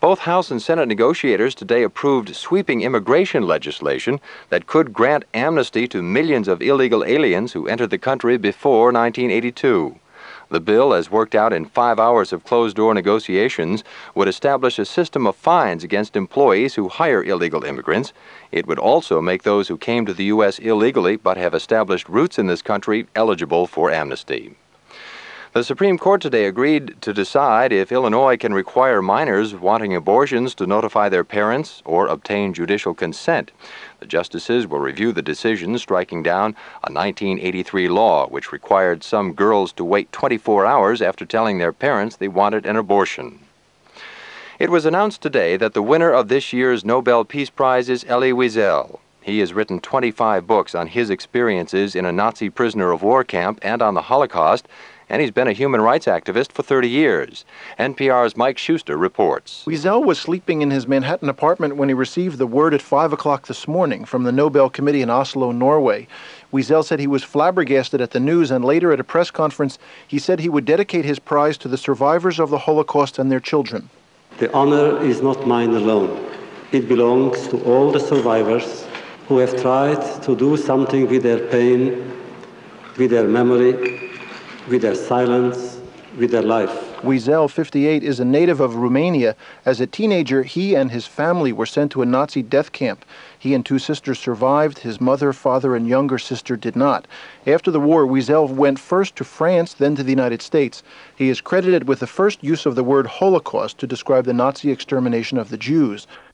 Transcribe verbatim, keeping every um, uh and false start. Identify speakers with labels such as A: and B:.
A: Both House and Senate negotiators today approved sweeping immigration legislation that could grant amnesty to millions of illegal aliens who entered the country before nineteen eighty-two. The bill, as worked out in five hours of closed-door negotiations, would establish a system of fines against employees who hire illegal immigrants. It would also make those who came to the U S illegally but have established roots in this country eligible for amnesty. The Supreme Court today agreed to decide if Illinois can require minors wanting abortions to notify their parents or obtain judicial consent. The justices will review the decision, striking down a nineteen eighty-three law which required some girls to wait twenty-four hours after telling their parents they wanted an abortion. It was announced today that the winner of this year's Nobel Peace Prize is Elie Wiesel. He has written twenty-five books on his experiences in a Nazi prisoner of war camp and on the Holocaust, and he's been a human rights activist for thirty years. N P R's Mike Schuster reports.
B: Wiesel was sleeping in his Manhattan apartment when he received the word at five o'clock this morning from the Nobel Committee in Oslo, Norway. Wiesel said he was flabbergasted at the news, and later at a press conference, he said he would dedicate his prize to the survivors of the Holocaust and their children.
C: The honor is not mine alone. It belongs to all the survivors who have tried to do something with their pain, with their memory, with their silence, with their life.
B: Wiesel, fifty-eight, is a native of Romania. As a teenager, he and his family were sent to a Nazi death camp. He and two sisters survived. His mother, father, and younger sister did not. After the war, Wiesel went first to France, then to the United States. He is credited with the first use of the word Holocaust to describe the Nazi extermination of the Jews.